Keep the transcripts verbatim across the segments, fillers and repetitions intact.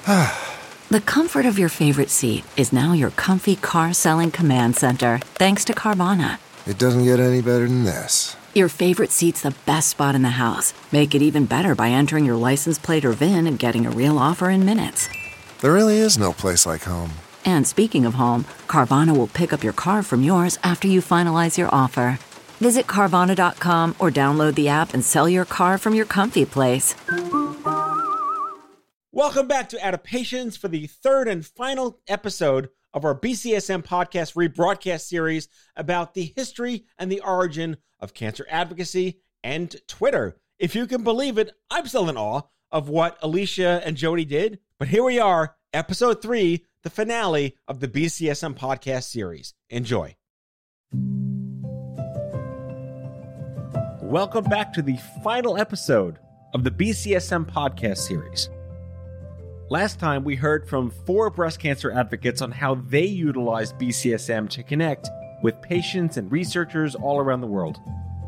The comfort of your favorite seat is now your comfy car selling command center, thanks to Carvana. It doesn't get any better than this. Your favorite seat's the best spot in the house. Make it even better by entering your license plate or V I N and getting a real offer in minutes. There really is no place like home. And speaking of home, Carvana will pick up your car from yours after you finalize your offer. Visit Carvana dot com or download the app and sell your car from your comfy place. Welcome back to Adaptations for the third and final episode of our B C S M podcast rebroadcast series about the history and the origin of cancer advocacy and Twitter. If you can believe it, I'm still in awe of what Alicia and Jody did. But here we are, episode three, the finale of the B C S M podcast series. Enjoy. Welcome back to the final episode of the B C S M podcast series. Last time, we heard from four breast cancer advocates on how they utilized B C S M to connect with patients and researchers all around the world.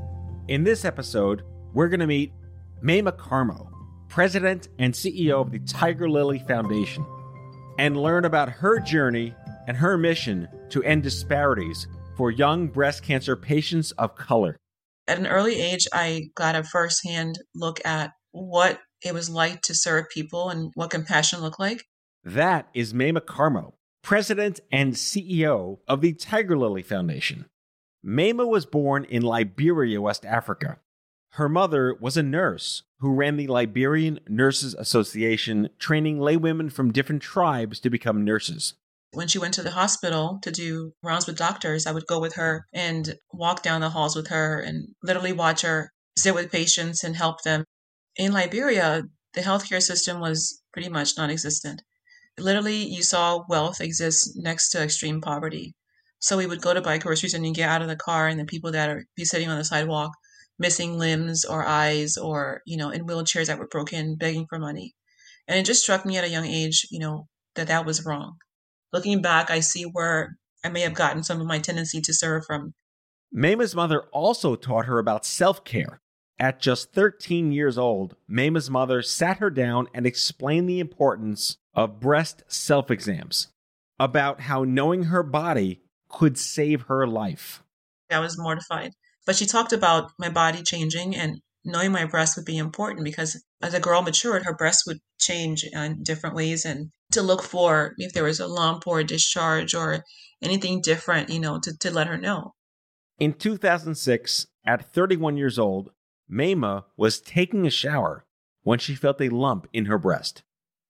In this episode, we're going to meet Mayma Karmo, President and C E O of the Tiger Lily Foundation, and learn about her journey and her mission to end disparities for young breast cancer patients of color. At an early age, I got a firsthand look at what it was like to serve people and what compassion looked like. That is Mayma Karmo, President and C E O of the Tiger Lily Foundation. Mayma was born in Liberia, West Africa. Her mother was a nurse who ran the Liberian Nurses Association, training laywomen from different tribes to become nurses. When she went to the hospital to do rounds with doctors, I would go with her and walk down the halls with her and literally watch her sit with patients and help them. In Liberia, the healthcare system was pretty much non-existent. Literally, you saw wealth exist next to extreme poverty. So we would go to buy groceries and you get out of the car and the people that are be sitting on the sidewalk, missing limbs or eyes or, you know, in wheelchairs that were broken, begging for money. And it just struck me at a young age, you know, that that was wrong. Looking back, I see where I may have gotten some of my tendency to serve from. Mayma's mother also taught her about self-care. At just thirteen years old, Mayma's mother sat her down and explained the importance of breast self-exams, about how knowing her body could save her life. I was mortified. But she talked about my body changing and knowing my breast would be important because as a girl matured, her breast would change in different ways, and to look for if there was a lump or a discharge or anything different, you know, to, to let her know. In two thousand six, at thirty-one years old, Mayma was taking a shower when she felt a lump in her breast.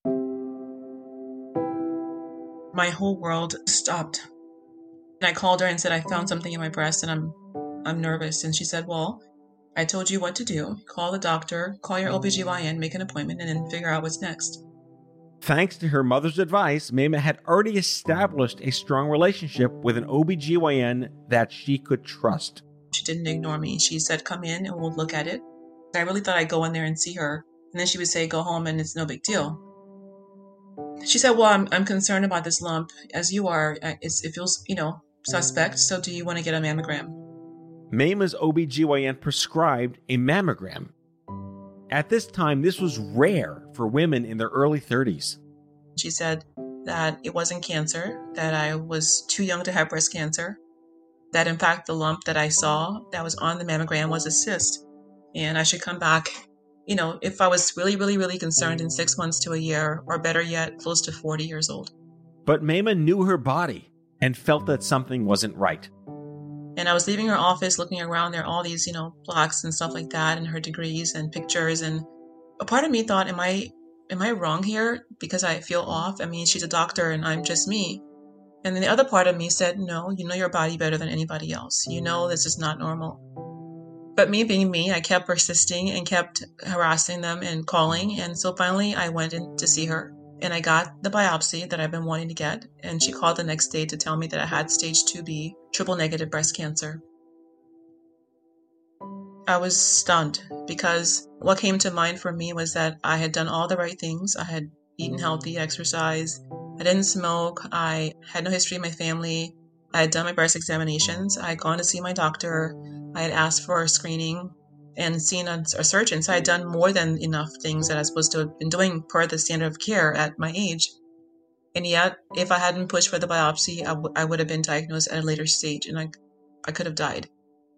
My whole world stopped. And I called her and said, I found something in my breast and I'm I'm nervous. And she said, well, I told you what to do. Call the doctor, call your O B G Y N, make an appointment, and then figure out what's next. Thanks to her mother's advice, Mayma had already established a strong relationship with an O B G Y N that she could trust. She didn't ignore me. She said, come in and we'll look at it. I really thought I'd go in there and see her. And then she would say, go home and it's no big deal. She said, well, I'm I'm concerned about this lump as you are. It's, it feels, you know, suspect. So do you want to get a mammogram? Mayma's O B G Y N prescribed a mammogram. At this time, this was rare for women in their early thirties. She said that it wasn't cancer, that I was too young to have breast cancer, that in fact the lump that I saw that was on the mammogram was a cyst, and I should come back, you know, if I was really, really, really concerned in six months to a year, or better yet, close to forty years old. But Mayma knew her body and felt that something wasn't right. And I was leaving her office looking around, there, all these, you know, plaques and stuff like that, and her degrees and pictures. And a part of me thought, am I, am I wrong here because I feel off? I mean, she's a doctor and I'm just me. And then the other part of me said, no, you know your body better than anybody else. You know this is not normal. But me being me, I kept persisting and kept harassing them and calling. And so finally I went in to see her. And I got the biopsy that I've been wanting to get. And she called the next day to tell me that I had stage two B, triple negative breast cancer. I was stunned because what came to mind for me was that I had done all the right things. I had eaten healthy, exercise. I didn't smoke. I had no history in my family. I had done my breast examinations. I had gone to see my doctor. I had asked for a screening. and seeing a, a surgeon. So I had done more than enough things that I was supposed to have been doing per the standard of care at my age. And yet, if I hadn't pushed for the biopsy, I, w- I would have been diagnosed at a later stage, and I, I could have died.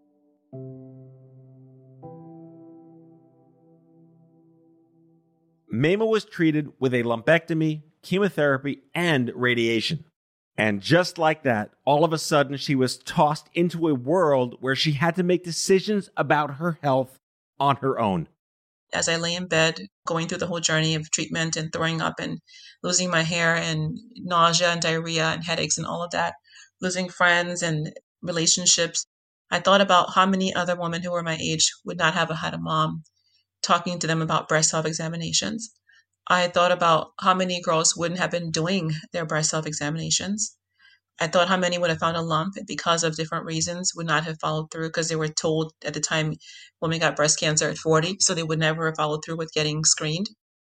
Mayma was treated with a lumpectomy, chemotherapy, and radiation. And just like that, all of a sudden, she was tossed into a world where she had to make decisions about her health on her own. As I lay in bed, going through the whole journey of treatment and throwing up and losing my hair and nausea and diarrhea and headaches and all of that, losing friends and relationships, I thought about how many other women who were my age would not have had a mom talking to them about breast self-examinations. I thought about how many girls wouldn't have been doing their breast self-examinations. I thought how many would have found a lump because of different reasons, would not have followed through because they were told at the time women got breast cancer at forty, so they would never have followed through with getting screened.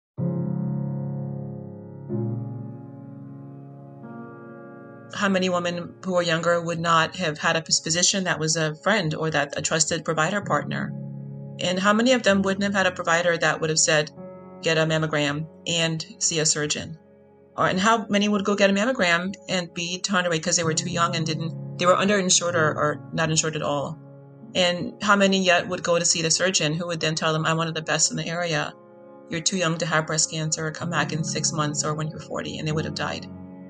How many women who were younger would not have had a physician that was a friend or that a trusted provider partner? And how many of them wouldn't have had a provider that would have said, get a mammogram and see a surgeon? Or, and how many would go get a mammogram and be turned away because they were too young and didn't, they were underinsured or, or not insured at all? And how many yet would go to see the surgeon who would then tell them, I'm one of the best in the area. You're too young to have breast cancer, or come back in six months or when you're forty, and they would have died.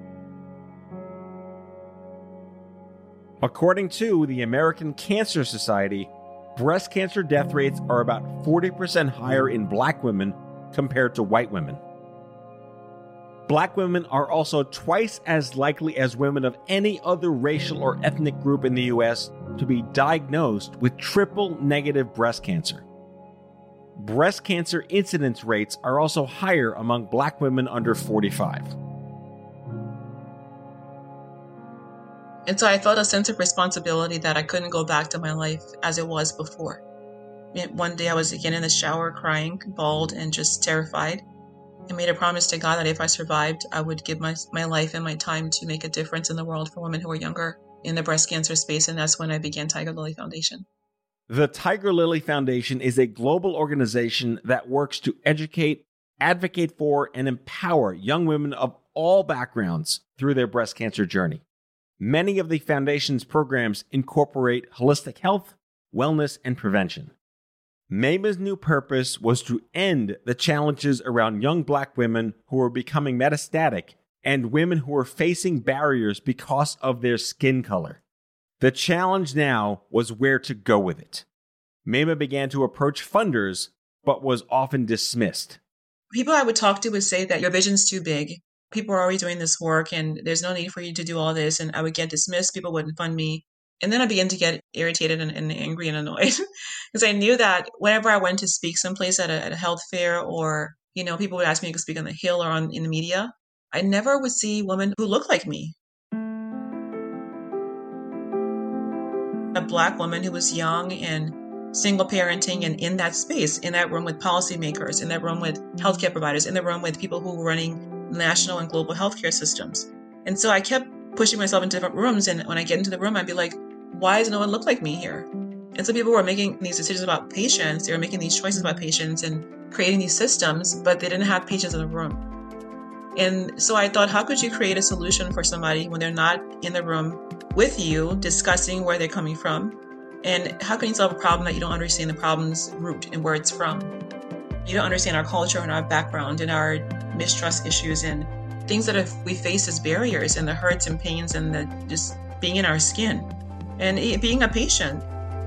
According to the American Cancer Society, breast cancer death rates are about forty percent higher in Black women compared to white women. Black women are also twice as likely as women of any other racial or ethnic group in the U S to be diagnosed with triple-negative breast cancer. Breast cancer incidence rates are also higher among Black women under forty-five. And so I felt a sense of responsibility that I couldn't go back to my life as it was before. One day I was again in the shower crying, bawled, and just terrified. I made a promise to God that if I survived, I would give my, my life and my time to make a difference in the world for women who are younger in the breast cancer space, and that's when I began Tiger Lily Foundation. The Tiger Lily Foundation is a global organization that works to educate, advocate for, and empower young women of all backgrounds through their breast cancer journey. Many of the foundation's programs incorporate holistic health, wellness, and prevention. Mayma's new purpose was to end the challenges around young Black women who were becoming metastatic and women who were facing barriers because of their skin color. The challenge now was where to go with it. Mayma began to approach funders, but was often dismissed. People I would talk to would say that your vision's too big. People are already doing this work and there's no need for you to do all this. And I would get dismissed. People wouldn't fund me. And then I began to get irritated and, and angry and annoyed because I knew that whenever I went to speak someplace at a, at a health fair, or, you know, people would ask me to speak on the Hill or on in the media, I never would see women who looked like me. A Black woman who was young and single parenting and in that space, in that room with policymakers, in that room with healthcare providers, in the room with people who were running national and global healthcare systems. And so I kept pushing myself into different rooms. And when I get into the room, I'd be like, why does no one look like me here? And so people were making these decisions about patients. They were making these choices about patients and creating these systems, but they didn't have patients in the room. And so I thought, how could you create a solution for somebody when they're not in the room with you discussing where they're coming from? And how can you solve a problem that you don't understand the problem's root and where it's from? You don't understand our culture and our background and our mistrust issues and things that have, we face as barriers, and the hurts and pains and the just being in our skin and being a patient.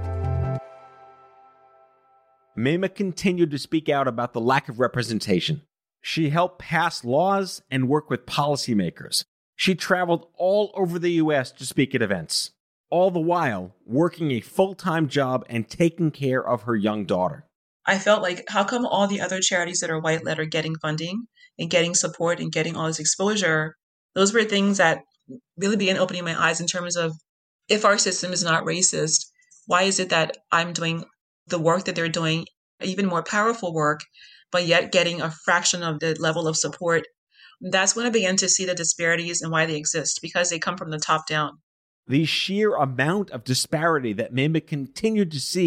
Mayma continued to speak out about the lack of representation. She helped pass laws and work with policymakers. She traveled all over the U S to speak at events, all the while working a full-time job and taking care of her young daughter. I felt like, how come all the other charities that are white-led are getting funding and getting support and getting all this exposure? Those were things that really began opening my eyes in terms of, if our system is not racist, why is it that I'm doing the work that they're doing, even more powerful work, but yet getting a fraction of the level of support? That's when I began to see the disparities and why they exist, because they come from the top down. The sheer amount of disparity that Mayma continued to see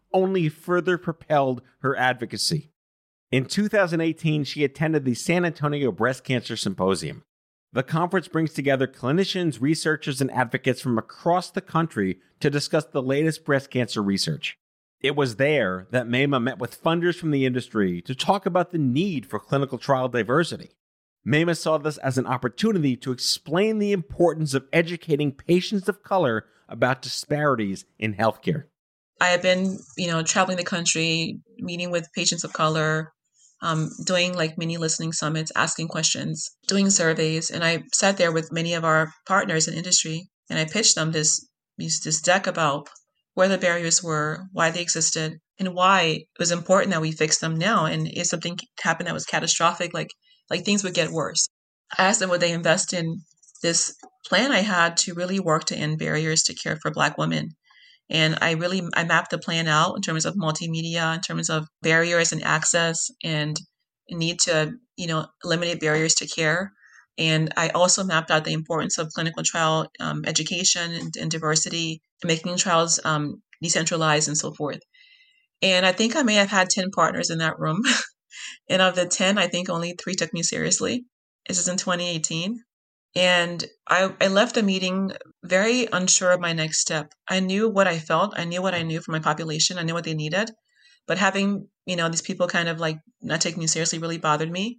only further propelled her advocacy. In two thousand eighteen, she attended the San Antonio Breast Cancer Symposium. The conference brings together clinicians, researchers, and advocates from across the country to discuss the latest breast cancer research. It was there that Mayma met with funders from the industry to talk about the need for clinical trial diversity. Mayma saw this as an opportunity to explain the importance of educating patients of color about disparities in healthcare. I have been, you know, traveling the country, meeting with patients of color, um, doing like mini listening summits, asking questions, doing surveys. And I sat there with many of our partners in industry and I pitched them this, this deck about where the barriers were, why they existed, and why it was important that we fix them now. And if something happened that was catastrophic, like like things would get worse. I asked them would they invest in this plan I had to really work to end barriers to care for Black women. And I really, I mapped the plan out in terms of multimedia, in terms of barriers and access and need to, you know, eliminate barriers to care. And I also mapped out the importance of clinical trial um, education and, and diversity, making trials um, decentralized and so forth. And I think I may have had ten partners in that room. And of the ten, I think only three took me seriously. This is in twenty eighteen. And I, I left the meeting very unsure of my next step. I knew what I felt. I knew what I knew from my population. I knew what they needed. But having, you know, these people kind of like not taking me seriously really bothered me.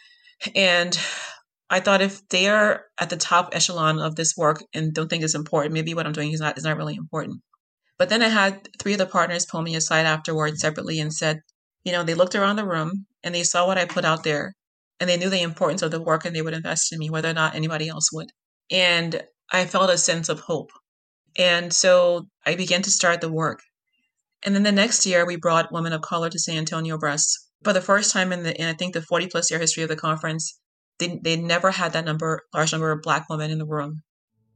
And I thought if they are at the top echelon of this work and don't think it's important, maybe what I'm doing is not, is not really important. But then I had three of the partners pull me aside afterwards separately and said, you know, they looked around the room and they saw what I put out there. And they knew the importance of the work and they would invest in me, whether or not anybody else would. And I felt a sense of hope. And so I began to start the work. And then the next year, we brought women of color to San Antonio Breast. For the first time in, the, in I think, the forty plus year history of the conference, they, they never had that number, large number of Black women in the room.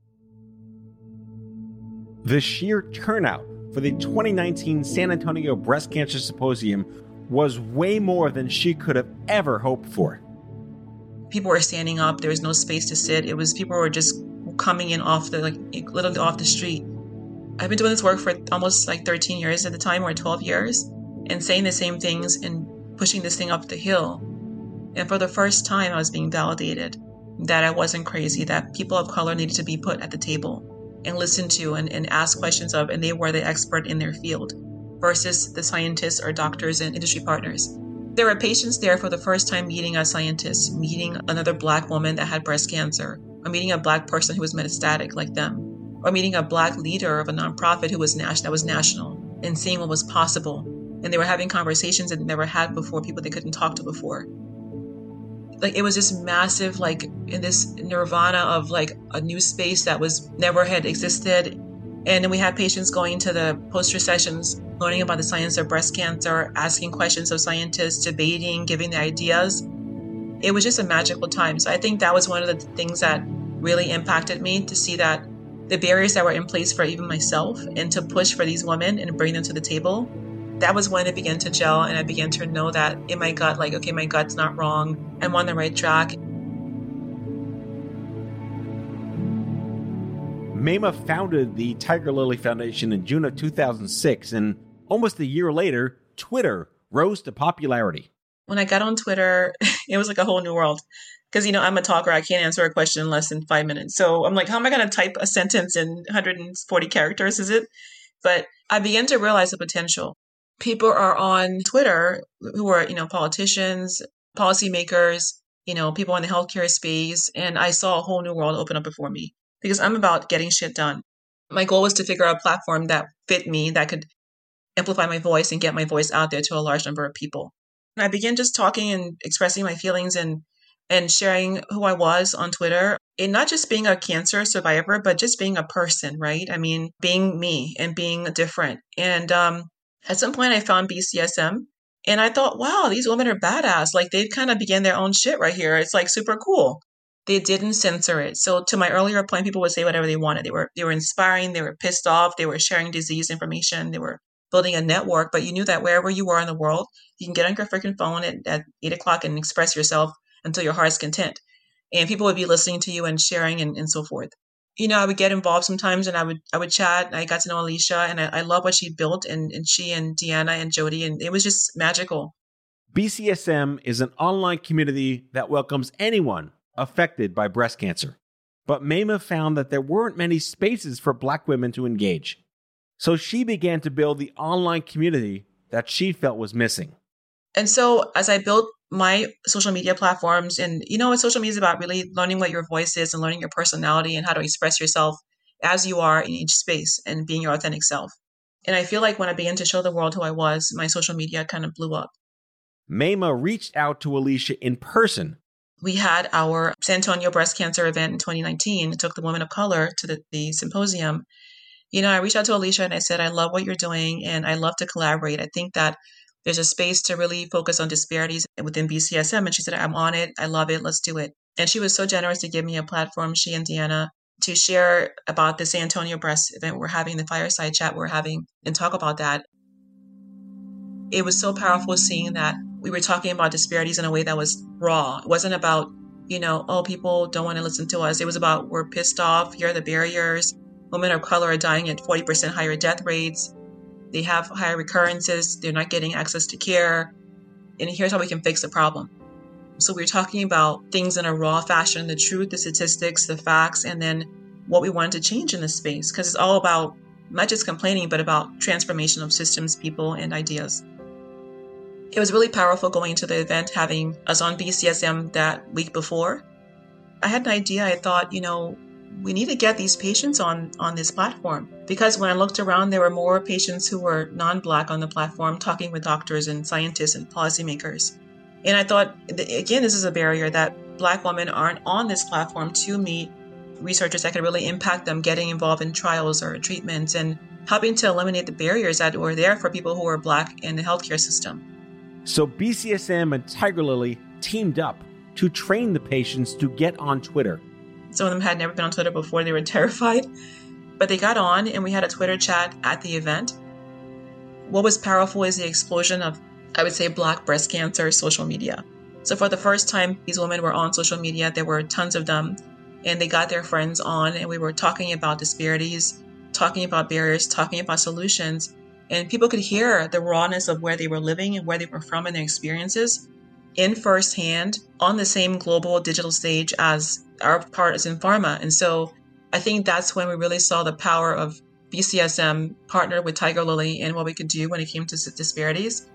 The sheer turnout for the twenty nineteen San Antonio Breast Cancer Symposium was way more than she could have ever hoped for. People were standing up. There was no space to sit. It was people were just coming in off the, like, literally off the street. I've been doing this work for almost like thirteen years at the time, or twelve years, and saying the same things and pushing this thing up the hill. And for the first time, I was being validated that I wasn't crazy, that people of color needed to be put at the table and listened to and, and asked questions of, and they were the expert in their field versus the scientists or doctors and industry partners. There were patients there for the first time meeting a scientist, meeting another Black woman that had breast cancer, or meeting a Black person who was metastatic like them, or meeting a Black leader of a nonprofit who was nas- that was national, and seeing what was possible. And they were having conversations that they never had before, people they couldn't talk to before. Like, it was this massive, like, in this nirvana of like a new space that was never had existed. And then we had patients going to the poster sessions, learning about the science of breast cancer, asking questions of scientists, debating, giving the ideas. It was just a magical time. So I think that was one of the things that really impacted me, to see that the barriers that were in place for even myself and to push for these women and bring them to the table. That was when it began to gel, and I began to know that in my gut, like, okay, my gut's not wrong. I'm on the right track. Mayma founded the Tiger Lily Foundation in June of two thousand six, and almost a year later, Twitter rose to popularity. When I got on Twitter, it was like a whole new world. Because, you know, I'm a talker. I can't answer a question in less than five minutes. So I'm like, how am I going to type a sentence in one hundred forty characters, is it? But I began to realize the potential. People are on Twitter who are, you know, politicians, policymakers, you know, people in the healthcare space. And I saw a whole new world open up before me, because I'm about getting shit done. My goal was to figure out a platform that fit me, that could amplify my voice and get my voice out there to a large number of people. And I began just talking and expressing my feelings and and sharing who I was on Twitter, and not just being a cancer survivor, but just being a person, right? I mean, being me and being different. And um, at some point I found B C S M and I thought, wow, these women are badass. Like, they've kind of began their own shit right here. It's like super cool. They didn't censor it. So to my earlier point, people would say whatever they wanted. They were, they were inspiring. They were pissed off. They were sharing disease information. They were building a network, but you knew that wherever you were in the world, you can get on your freaking phone at, at eight o'clock and express yourself until your heart's content. And people would be listening to you and sharing and, and so forth. you know, I would get involved sometimes and I would I would chat. I got to know Alicia and I, I love what she built and, and she and Deanna and Jody, and it was just magical. B C S M is an online community that welcomes anyone affected by breast cancer. But Mayma found that there weren't many spaces for Black women to engage. So she began to build the online community that she felt was missing. And so as I built my social media platforms, and you know what social media is about, really learning what your voice is and learning your personality and how to express yourself as you are in each space and being your authentic self. And I feel like when I began to show the world who I was, my social media kind of blew up. Mayma reached out to Alicia in person. We had our San Antonio breast cancer event in twenty nineteen. It took the women of color to the, the symposium. You know, I reached out to Alicia and I said, I love what you're doing and I love to collaborate. I think that there's a space to really focus on disparities within B C S M. And she said, I'm on it. I love it. Let's do it. And she was so generous to give me a platform, she and Deanna, to share about the San Antonio breast event we're having, the fireside chat we're having, and talk about that. It was so powerful seeing that we were talking about disparities in a way that was raw. It wasn't about, you know, oh, people don't want to listen to us. It was about, we're pissed off. Here are the barriers. Women of color are dying at forty percent higher death rates. They have higher recurrences. They're not getting access to care. And here's how we can fix the problem. So we were talking about things in a raw fashion, the truth, the statistics, the facts, and then what we wanted to change in this space. Because it's all about not just complaining, but about transformation of systems, people, and ideas. It was really powerful going to the event, having us on B C S M that week before. I had an idea. I thought, you know, we need to get these patients on, on this platform. Because when I looked around, there were more patients who were non-Black on the platform talking with doctors and scientists and policymakers. And I thought, again, this is a barrier that Black women aren't on this platform to meet researchers that could really impact them getting involved in trials or treatments and helping to eliminate the barriers that were there for people who are Black in the healthcare system. So B C S M and Tiger Lily teamed up to train the patients to get on Twitter. Some of them had never been on Twitter before. They were terrified. But they got on and we had a Twitter chat at the event. What was powerful is the explosion of, I would say, Black breast cancer social media. So for the first time, these women were on social media. There were tons of them. And they got their friends on and we were talking about disparities, talking about barriers, talking about solutions. And people could hear the rawness of where they were living and where they were from and their experiences in firsthand on the same global digital stage as our part is in pharma. And so I think that's when we really saw the power of B C S M partnered with Tiger Lily and what we could do when it came to disparities.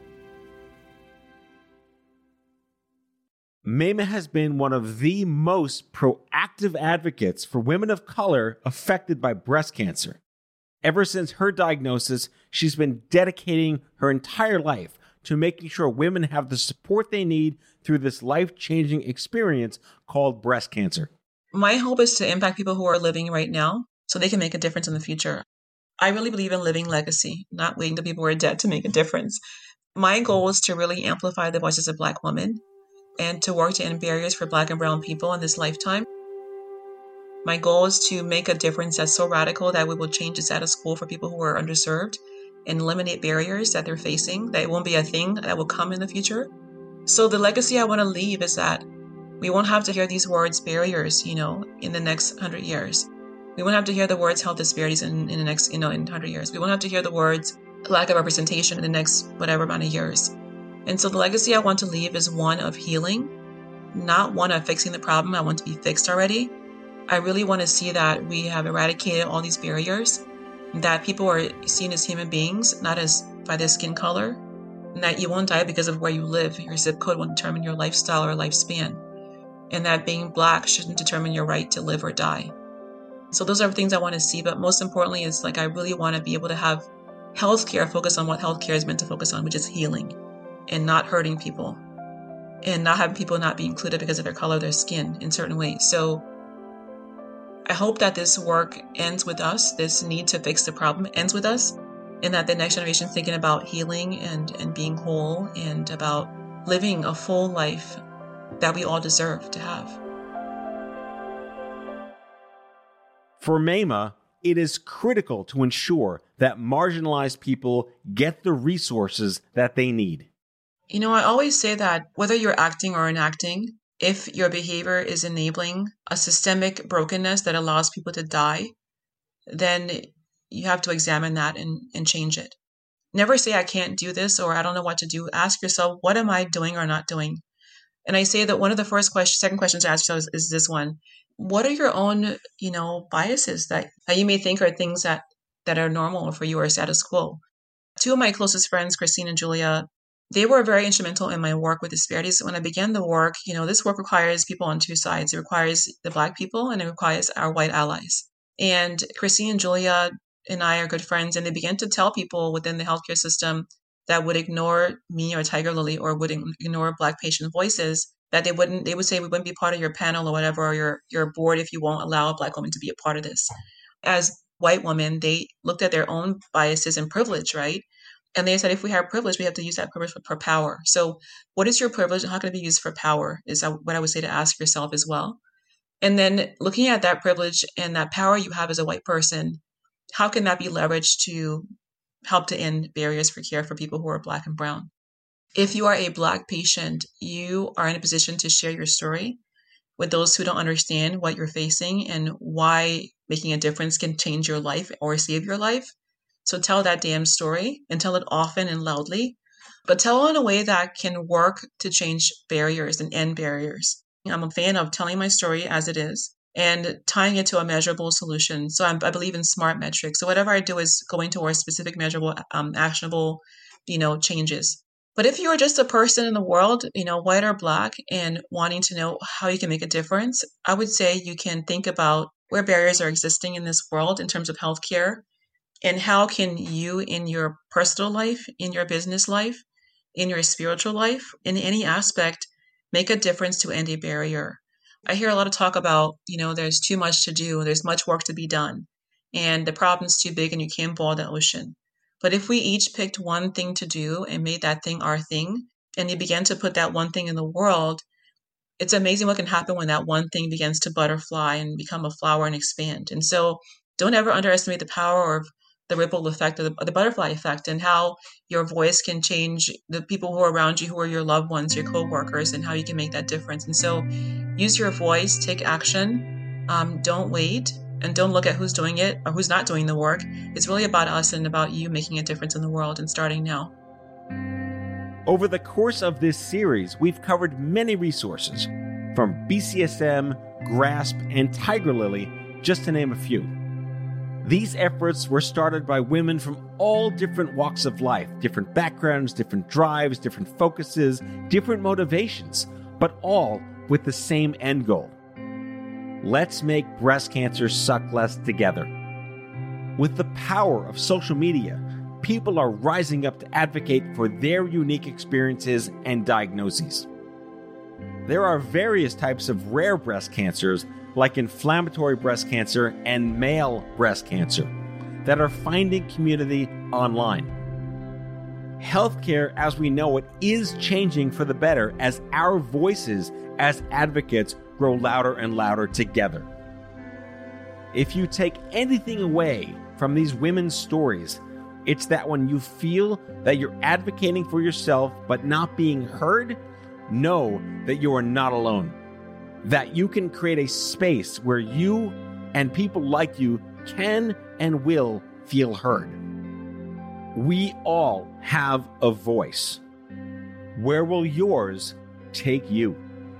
Mayma has been one of the most proactive advocates for women of color affected by breast cancer. Ever since her diagnosis, she's been dedicating her entire life to making sure women have the support they need through this life-changing experience called breast cancer. My hope is to impact people who are living right now so they can make a difference in the future. I really believe in living legacy, not waiting till people are dead to make a difference. My goal is to really amplify the voices of Black women and to work to end barriers for Black and brown people in this lifetime. My goal is to make a difference that's so radical that we will change the status quo for people who are underserved and eliminate barriers that they're facing, that it won't be a thing that will come in the future. So the legacy I want to leave is that we won't have to hear these words, barriers, you know, in the next hundred years. We won't have to hear the words health disparities in, in the next, you know, in hundred years. We won't have to hear the words lack of representation in the next whatever amount of years. And so the legacy I want to leave is one of healing, not one of fixing the problem. I want to be fixed already. I really want to see that we have eradicated all these barriers, that people are seen as human beings, not as by their skin color, and that you won't die because of where you live. Your zip code won't determine your lifestyle or lifespan, and that being Black shouldn't determine your right to live or die. So those are things I want to see, but most importantly is like I really want to be able to have healthcare focus on what healthcare is meant to focus on, which is healing and not hurting people and not having people not be included because of their color, their skin in certain ways. So I hope that this work ends with us, this need to fix the problem ends with us, and that the next generation is thinking about healing and, and being whole and about living a full life that we all deserve to have. For Mayma, it is critical to ensure that marginalized people get the resources that they need. You know, I always say that whether you're acting or enacting, If your behavior is enabling a systemic brokenness that allows people to die, then you have to examine that and, and change it. Never say, I can't do this, or I don't know what to do. Ask yourself, what am I doing or not doing? And I say that one of the first questions, second questions to ask yourself is, is this one. What are your own, you know, biases that, that you may think are things that, that are normal for you or status quo? Two of my closest friends, Christine and Julia, they were very instrumental in my work with disparities. When I began the work, you know, this work requires people on two sides. It requires the Black people and it requires our white allies. And Christine and Julia and I are good friends, and they began to tell people within the healthcare system that would ignore me or Tiger Lily or would ignore Black patient voices, that they wouldn't, they would say we wouldn't be part of your panel or whatever, or your, your board if you won't allow a Black woman to be a part of this. As white women, they looked at their own biases and privilege, right? And they said, if we have privilege, we have to use that privilege for, for power. So what is your privilege and how can it be used for power is what I would say to ask yourself as well. And then looking at that privilege and that power you have as a white person, how can that be leveraged to help to end barriers for care for people who are Black and brown? If you are a Black patient, you are in a position to share your story with those who don't understand what you're facing and why making a difference can change your life or save your life. So tell that damn story and tell it often and loudly, but tell it in a way that can work to change barriers and end barriers. I'm a fan of telling my story as it is and tying it to a measurable solution. So I'm, I believe in SMART metrics. So whatever I do is going towards specific, measurable, um, actionable, you know, changes. But if you are just a person in the world, you know, white or Black, and wanting to know how you can make a difference, I would say you can think about where barriers are existing in this world in terms of healthcare. And how can you in your personal life, in your business life, in your spiritual life, in any aspect, make a difference to end a barrier? I hear a lot of talk about, you know, there's too much to do, there's much work to be done, and the problem's too big and you can't boil the ocean. But if we each picked one thing to do and made that thing our thing, and you began to put that one thing in the world, it's amazing what can happen when that one thing begins to butterfly and become a flower and expand. And so don't ever underestimate the power of the ripple effect, of the, the butterfly effect, and how your voice can change the people who are around you, who are your loved ones, your coworkers, and how you can make that difference. And so use your voice, take action, um, don't wait, and don't look at who's doing it or who's not doing the work. It's really about us and about you making a difference in the world and starting now. Over the course of this series, we've covered many resources, from B C S M, GRASP, and Tiger Lily, just to name a few. These efforts were started by women from all different walks of life, different backgrounds, different drives, different focuses, different motivations, but all with the same end goal. Let's make breast cancer suck less together. With the power of social media, people are rising up to advocate for their unique experiences and diagnoses. There are various types of rare breast cancers, like inflammatory breast cancer and male breast cancer, that are finding community online. Healthcare as we know it is changing for the better as our voices as advocates grow louder and louder together. If you take anything away from these women's stories, it's that when you feel that you're advocating for yourself but not being heard, know that you are not alone. That you can create a space where you and people like you can and will feel heard. We all have a voice. Where will yours take you?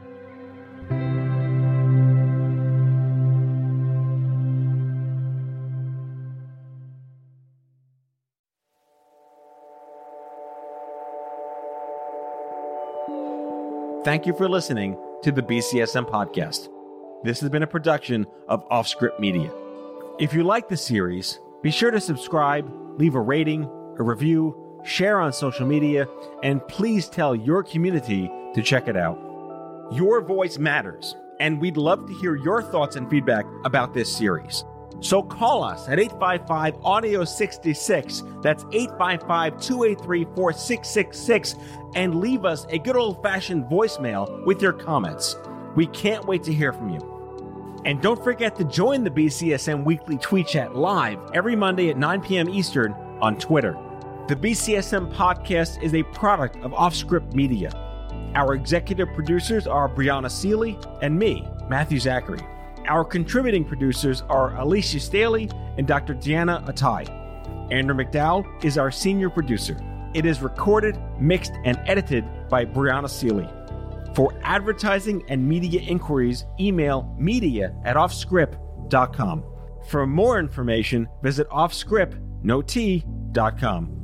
Thank you for listening to the B C S M Podcast. This has been a production of Offscript Media. If you like the series, be sure to subscribe, leave a rating, a review, share on social media, and please tell your community to check it out. Your voice matters, and we'd love to hear your thoughts and feedback about this series. So call us at eight five five, audio sixty-six, that's eight five five, two eight three, four six six six, and leave us a good old-fashioned voicemail with your comments. We can't wait to hear from you. And don't forget to join the B C S M Weekly Tweet Chat live every Monday at nine p.m. Eastern on Twitter. The B C S M Podcast is a product of Offscript Media. Our executive producers are Brianna Seely and me, Matthew Zachary. Our contributing producers are Alicia Staley and Doctor Deanna Atai. Andrew McDowell is our senior producer. It is recorded, mixed, and edited by Brianna Seely. For advertising and media inquiries, email media at offscript dot com. For more information, visit offscript dot com.